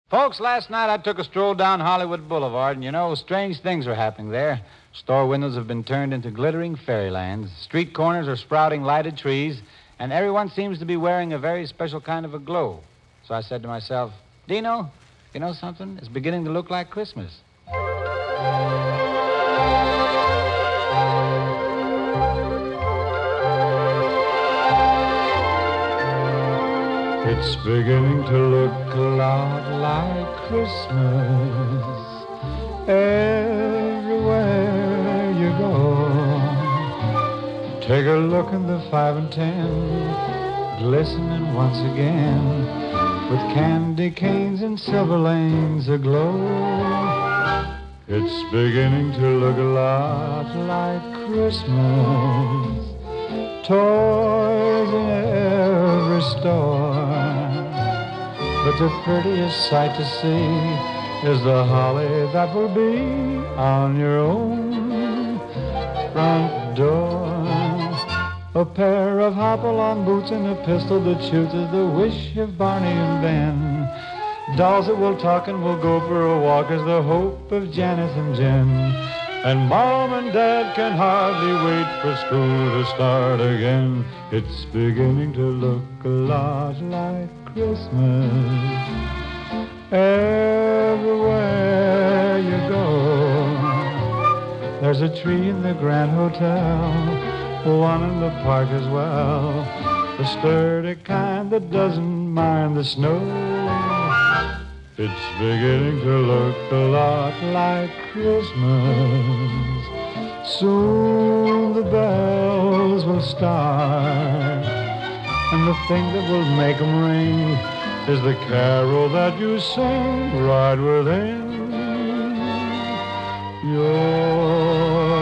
Folks, last night I took a stroll down Hollywood Boulevard, and strange things are happening there. Store windows have been turned into glittering fairylands. Street corners are sprouting lighted trees, and everyone seems to be wearing a very special kind of a glow. So I said to myself, Dino, you know something? It's beginning to look like Christmas. It's beginning to look a lot like Christmas everywhere you go. Take a look in the 5 and 10, glistening once again, with candy canes and silver lanes aglow. It's beginning to look a lot like Christmas. Toys in every store, but the prettiest sight to see is the holly that will be on your own front door. A pair of hop-along boots and a pistol that shoots is the wish of Barney and Ben. Dolls that will talk and will go for a walk is the hope of Janice and Jen. And Mom and Dad can hardly wait for school to start again. It's beginning to look a lot like Christmas everywhere you go. There's a tree in the Grand Hotel, one in the park as well, the sturdy kind that doesn't mind the snow. It's beginning to look a lot like Christmas. Soon the bells will start, and the thing that will make them ring is the carol that you sing right within your